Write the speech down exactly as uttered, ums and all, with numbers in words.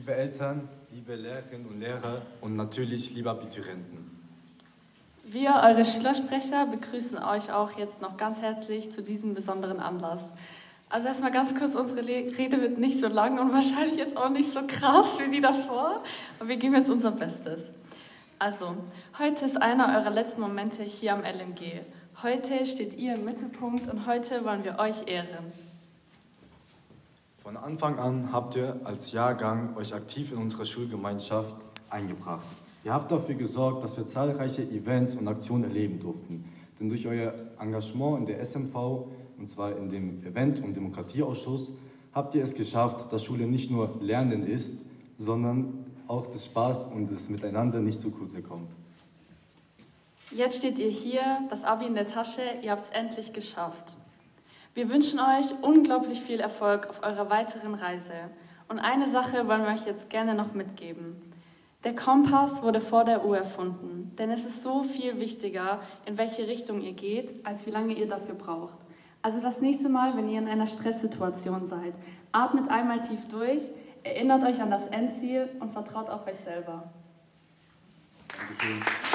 liebe Eltern, liebe Lehrerinnen und Lehrer und natürlich liebe Abiturienten. Wir, eure Schülersprecher, begrüßen euch auch jetzt noch ganz herzlich zu diesem besonderen Anlass. Also erstmal ganz kurz, unsere Rede wird nicht so lang und wahrscheinlich jetzt auch nicht so krass wie die davor, aber wir geben jetzt unser Bestes. Also, heute ist einer eurer letzten Momente hier am L M G. Heute steht ihr im Mittelpunkt und heute wollen wir euch ehren. Von Anfang an habt ihr als Jahrgang euch aktiv in unsere Schulgemeinschaft eingebracht. Ihr habt dafür gesorgt, dass wir zahlreiche Events und Aktionen erleben durften. Denn durch euer Engagement in der S M V, und zwar in dem Event- und Demokratieausschuss, habt ihr es geschafft, dass Schule nicht nur Lernen ist, sondern auch das Spaß und das Miteinander nicht zu kurz kommt. Jetzt steht ihr hier, das Abi in der Tasche, ihr habt es endlich geschafft. Wir wünschen euch unglaublich viel Erfolg auf eurer weiteren Reise. Und eine Sache wollen wir euch jetzt gerne noch mitgeben. Der Kompass wurde vor der Uhr erfunden, denn es ist so viel wichtiger, in welche Richtung ihr geht, als wie lange ihr dafür braucht. Also das nächste Mal, wenn ihr in einer Stresssituation seid, atmet einmal tief durch, erinnert euch an das Endziel und vertraut auf euch selber. Dankeschön.